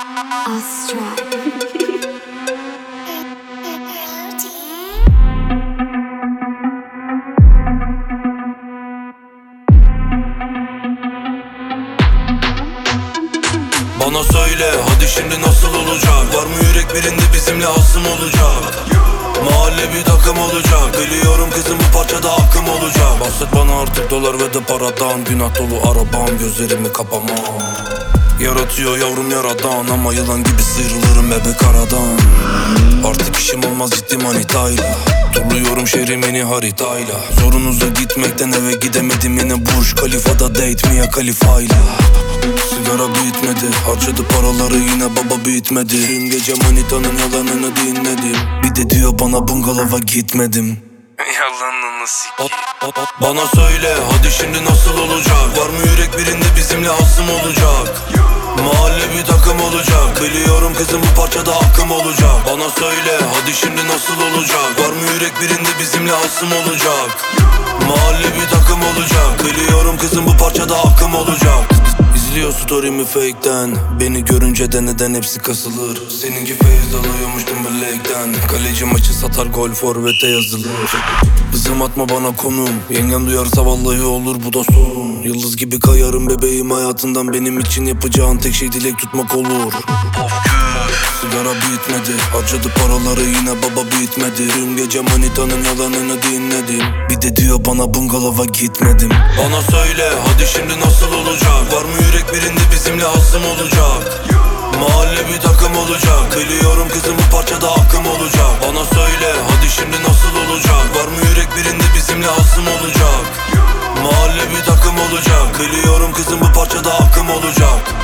Bana söyle hadi şimdi nasıl olacak? Var mı yürek birinde bizimle hasım olacak? Mahalle bir takım olacak. Biliyorum kızım bu parçada hakkım olacak. Bahset bana artık dolar ve de paradan. Günah dolu arabam, gözlerimi kapamam. Yaratıyor yavrum yaradan, ama yılan gibi sıyrılırım bebek aradan. Artık işim olmaz ciddi manitayla. Turluyorum şehrim yeni haritayla. Zorunuza gitmekten eve gidemedim, yine Burj Khalifa'da date Mia Khalifa'yla. Sigara bitmedi, harcadı paraları yine baba bitmedi. Dün gece manitanın yalanını dinledim. Bir de diyor bana bungalova gitmedim. Yalanını sikeyim. Bana söyle hadi şimdi nasıl olacak? Var mı yürek birinde bizimle hasım olacak? Mahalle bir takım olacak. Biliyorum kızım bu parçada hakkım olacak. Bana söyle hadi şimdi nasıl olacak? Var mı yürek birinde bizimle hasım olacak? Mahalle bir takım olacak. Biliyorum kızım bu parçada hakkım olacak. İzliyor story'mi fake'ten. Beni görünce de neden hepsi kasılır. Seninki feyz alıyormuştum Blake'den. Kaleci maçı satar, gol forvete yazılır. Hızım atma bana konum. Yengem duyarsa vallahi olur bu da sorun. Yıldız gibi kayarım bebeğim hayatından. Benim için yapacağın tek şey dilek tutmak olur. Sigara bitmedi, harcadı paraları yine baba bitmedi. Dün gece manitanın yalanını dinledim. Bir de diyor bana bungalova gitmedim. Bana söyle hadi şimdi nasıl olacak? Var mı yürek birinde bizimle hasım olacak? Mahalle bir takım olacak. Biliyorum kızım bu parçada hakkım olacak. Bana söyle hadi şimdi nasıl olacak? Var mı yürek birinde bizimle hasım olacak? Mahalle bir takım olacak. Biliyorum kızım bu parçada hakkım olacak.